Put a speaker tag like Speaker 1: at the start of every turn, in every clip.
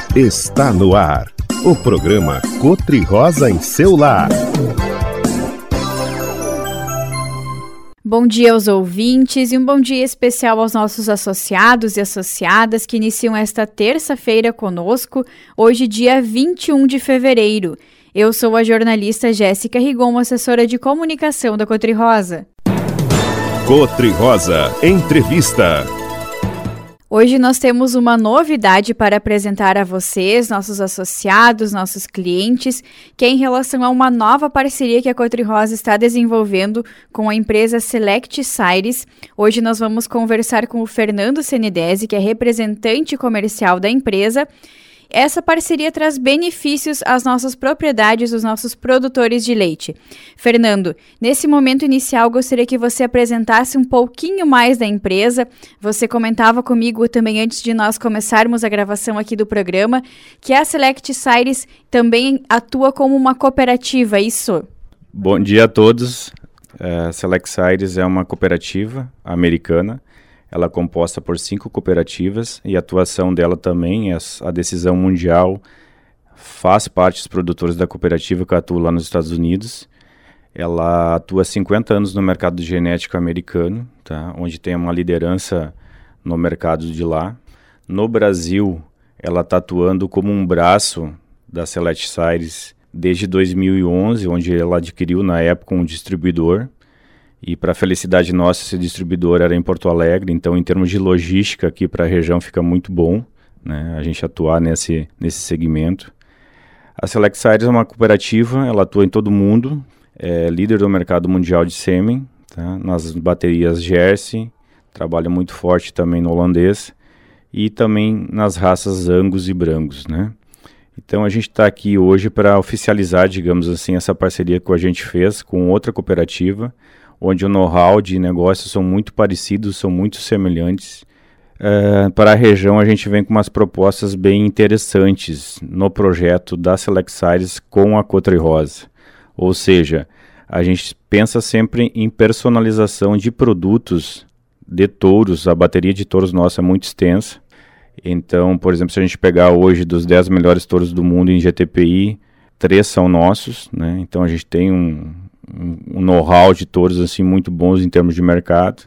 Speaker 1: Está no ar, o programa Cotri-Rosa em seu lar.
Speaker 2: Bom dia aos ouvintes e um bom dia especial aos nossos associados e associadas que iniciam esta terça-feira conosco, hoje dia 21 de fevereiro. Eu sou a jornalista Jéssica Rigon, assessora de comunicação da Cotri-Rosa.
Speaker 1: Cotri-Rosa Entrevista.
Speaker 2: Hoje nós temos uma novidade para apresentar a vocês, nossos associados, nossos clientes, que é em relação a uma nova parceria que a Cotri-Rosa está desenvolvendo com a empresa Select Sires. Hoje nós vamos conversar com o Fernando Senidesi, que é representante comercial da empresa. Essa parceria traz benefícios às nossas propriedades, os nossos produtores de leite. Fernando, nesse momento inicial, gostaria que você apresentasse um pouquinho mais da empresa. Você comentava comigo também antes de nós começarmos a gravação aqui do programa, que a Select Sires também atua como uma cooperativa, isso?
Speaker 3: Bom dia a todos. A Select Sires é uma cooperativa americana. Ela é composta por 5 cooperativas e a atuação dela também, a decisão mundial, faz parte dos produtores da cooperativa que atua lá nos Estados Unidos. Ela atua há 50 anos no mercado genético americano, tá? Onde tem uma liderança no mercado de lá. No Brasil, ela está atuando como um braço da Select Sires desde 2011, onde ela adquiriu na época um distribuidor. E para a felicidade nossa, esse distribuidor era em Porto Alegre, então em termos de logística aqui para a região fica muito bom, né, a gente atuar nesse segmento. A Select Sires é uma cooperativa, ela atua em todo o mundo, é líder do mercado mundial de sêmen, tá, nas baterias Jersey, trabalha muito forte também no holandês e também nas raças Angus e Brangus, né. Então a gente está aqui hoje para oficializar, digamos assim, essa parceria que a gente fez com outra cooperativa, onde o know-how de negócios são muito parecidos, são muito semelhantes. Para a região, a gente vem com umas propostas bem interessantes no projeto da Select Sires com a Cotri-Rosa. Ou seja, a gente pensa sempre em personalização de produtos de touros. A bateria de touros nossa é muito extensa. Então, por exemplo, se a gente pegar hoje dos 10 melhores touros do mundo em GTPI, 3 são nossos, né? Então a gente tem um know-how de touros assim, muito bons em termos de mercado.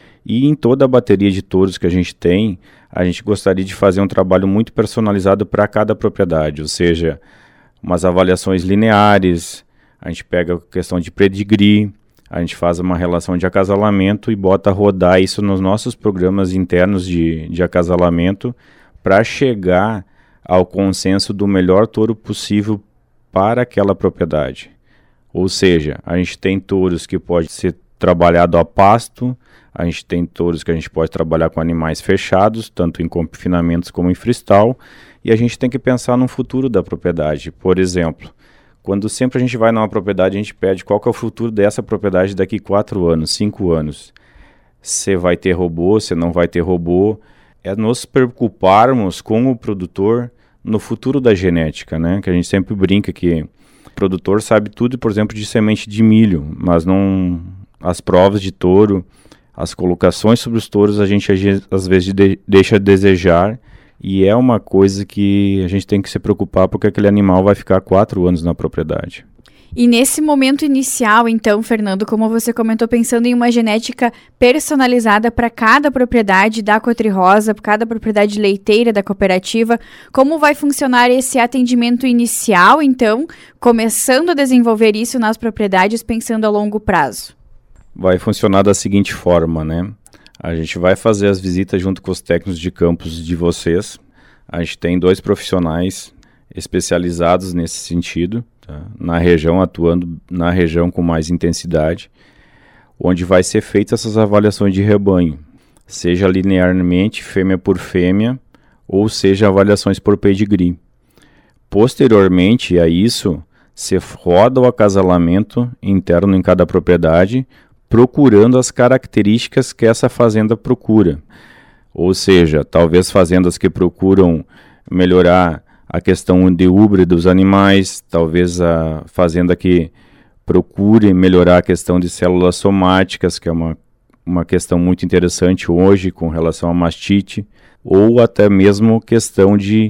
Speaker 3: E em toda a bateria de touros que a gente tem, a gente gostaria de fazer um trabalho muito personalizado para cada propriedade, ou seja, umas avaliações lineares, a gente pega a questão de pedigree, a gente faz uma relação de acasalamento e bota a rodar isso nos nossos programas internos de acasalamento para chegar ao consenso do melhor touro possível para aquela propriedade. Ou seja, a gente tem touros que pode ser trabalhado a pasto, a gente tem touros que a gente pode trabalhar com animais fechados, tanto em confinamentos como em freestyle, e a gente tem que pensar no futuro da propriedade. Por exemplo, quando sempre a gente vai numa propriedade, a gente pede qual que é o futuro dessa propriedade daqui 4 anos, 5 anos. Se vai ter robô, se não vai ter robô. É nos preocuparmos com o produtor no futuro da genética, né? Que a gente sempre brinca que o produtor sabe tudo, por exemplo, de semente de milho, mas não as provas de touro, as colocações sobre os touros a gente às vezes deixa a desejar, e é uma coisa que a gente tem que se preocupar porque aquele animal vai ficar 4 anos na propriedade.
Speaker 2: E nesse momento inicial, então, Fernando, como você comentou, pensando em uma genética personalizada para cada propriedade da Cotri-Rosa, para cada propriedade leiteira da cooperativa, como vai funcionar esse atendimento inicial, então, começando a desenvolver isso nas propriedades, pensando a longo prazo?
Speaker 3: Vai funcionar da seguinte forma, né? A gente vai fazer as visitas junto com os técnicos de campos de vocês. A gente tem 2 profissionais especializados nesse sentido, tá? Na região, atuando na região com mais intensidade, onde vai ser feitas essas avaliações de rebanho, seja linearmente, fêmea por fêmea, ou seja, avaliações por pedigree. Posteriormente a isso, se roda o acasalamento interno em cada propriedade, procurando as características que essa fazenda procura. Ou seja, talvez fazendas que procuram melhorar a questão de úbria dos animais, talvez a fazenda que procure melhorar a questão de células somáticas, que é uma questão muito interessante hoje com relação à mastite, ou até mesmo questão de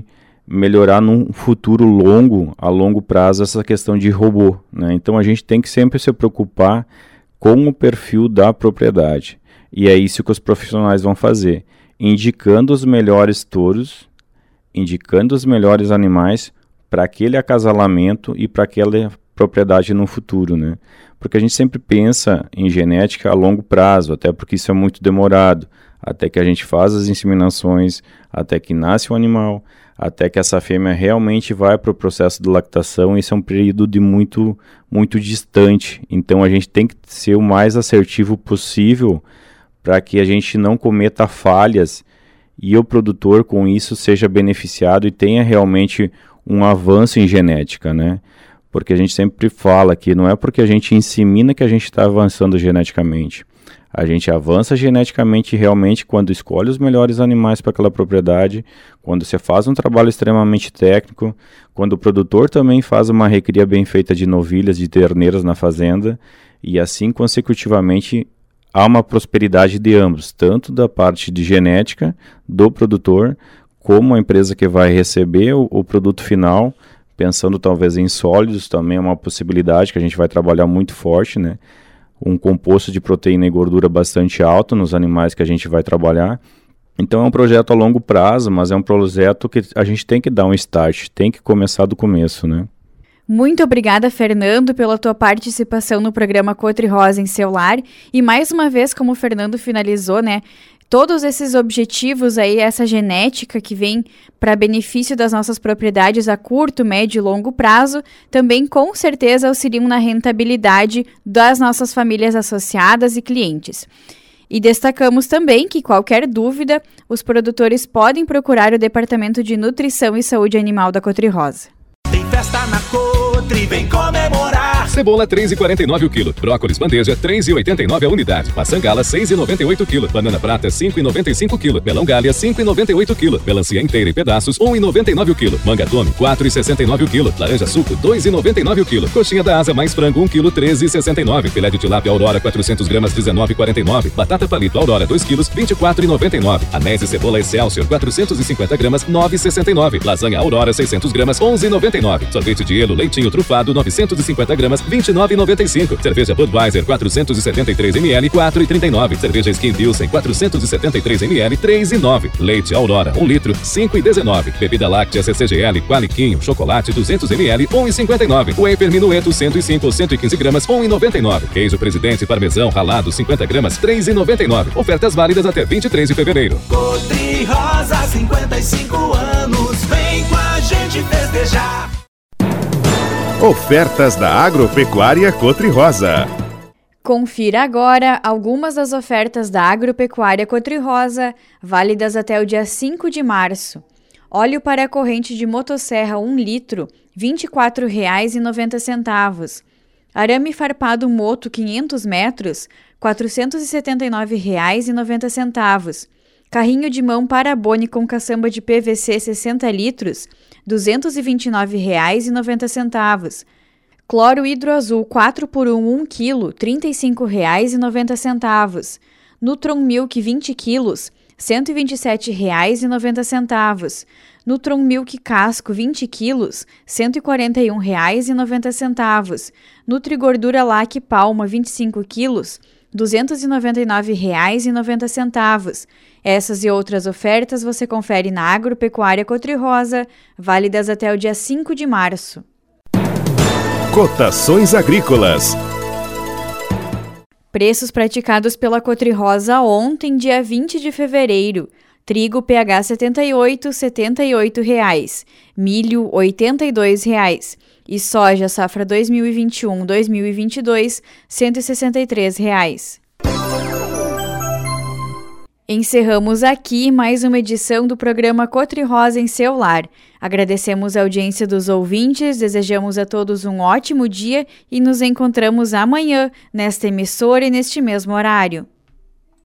Speaker 3: melhorar num futuro a longo prazo, essa questão de robô, né? Então a gente tem que sempre se preocupar com o perfil da propriedade. E é isso que os profissionais vão fazer, indicando os melhores touros, indicando os melhores animais para aquele acasalamento e para aquela propriedade no futuro, né? Porque a gente sempre pensa em genética a longo prazo, até porque isso é muito demorado, até que a gente faz as inseminações, até que nasce o animal, até que essa fêmea realmente vai para o processo de lactação. Isso é um período de muito distante. Então a gente tem que ser o mais assertivo possível para que a gente não cometa falhas e o produtor com isso seja beneficiado e tenha realmente um avanço em genética, né? Porque a gente sempre fala que não é porque a gente insemina que a gente está avançando geneticamente. A gente avança geneticamente realmente quando escolhe os melhores animais para aquela propriedade, quando você faz um trabalho extremamente técnico, quando o produtor também faz uma recria bem feita de novilhas, de terneiras na fazenda, e assim consecutivamente há uma prosperidade de ambos, tanto da parte de genética do produtor, como a empresa que vai receber o produto final, pensando talvez em sólidos, também é uma possibilidade que a gente vai trabalhar muito forte, né? Um composto de proteína e gordura bastante alto nos animais que a gente vai trabalhar. Então é um projeto a longo prazo, mas é um projeto que a gente tem que dar um start, tem que começar do começo, né?
Speaker 2: Muito obrigada, Fernando, pela tua participação no programa Cotri-Rosa em Seu Lar. E mais uma vez, como o Fernando finalizou, né? Todos esses objetivos aí, essa genética que vem para benefício das nossas propriedades a curto, médio e longo prazo, também com certeza auxiliam na rentabilidade das nossas famílias associadas e clientes. E destacamos também que, qualquer dúvida, os produtores podem procurar o Departamento de Nutrição e Saúde Animal da Cotri-Rosa.
Speaker 4: Tem festa na Cotri, vem comemorar.
Speaker 5: Cebola 3,49 o quilo. Brócolis bandeja 3,89 a unidade. Maçã gala 6,98 kg. Banana prata 5,95 kg. Melão galha 5,98 kg. Melancia inteira em pedaços 1,99 o quilo. Manga tome 4,69 o quilo. Laranja suco 2,99 o quilo. Coxinha da asa mais frango 1 kg 13,69. Filé de tilápia Aurora 400 gramas 19,49. Batata palito Aurora 2 kg 24,99. Anéis e cebola Excelsior 450 gramas 9,69. Lasanha Aurora 600 gramas 11,99. Sorvete de Elo leitinho trufado 950 gramas 29,95. Cerveja Budweiser 473 ml 4,39. Cerveja Skin Pilsen 473 ml 3,9. Leite Aurora 1 litro 5,19. Bebida láctea CCGL Qualiquinho chocolate 200 ml 1,59. Wafer Minueto 105 ou 115 gramas 1,99. Queijo Presidente Parmesão ralado 50 gramas 3,99. Ofertas válidas até 23 de fevereiro.
Speaker 4: Cotri-Rosa 55 anos, vem com a gente festejar.
Speaker 1: Ofertas da Agropecuária Cotri-Rosa.
Speaker 2: Confira agora algumas das ofertas da Agropecuária Cotri-Rosa, válidas até o dia 5 de março. Óleo para corrente de motosserra 1 litro, R$ 24,90. Arame farpado Moto 500 metros, R$ 479,90. Carrinho de mão Parabone com caçamba de PVC 60 litros, R$ 229,90. Cloro hidroazul 4x1 1 kg, R$ 35,90. Nutron Milk 20 kg, R$ 127,90. Nutron Milk Casco 20 kg, R$ 141,90. Nutrigordura Lac Palma 25 kg, R$ 299,90. Essas e outras ofertas você confere na Agropecuária Cotri-Rosa, válidas até o dia 5 de março.
Speaker 1: Cotações agrícolas.
Speaker 2: Preços praticados pela Cotri-Rosa ontem, dia 20 de fevereiro. Trigo PH 78, R$ 78. Milho, R$ 82. E soja safra 2021-2022, R$ 163. Encerramos aqui mais uma edição do programa Cotri-Rosa em Seu Lar. Agradecemos a audiência dos ouvintes, desejamos a todos um ótimo dia e nos encontramos amanhã, nesta emissora e neste mesmo horário.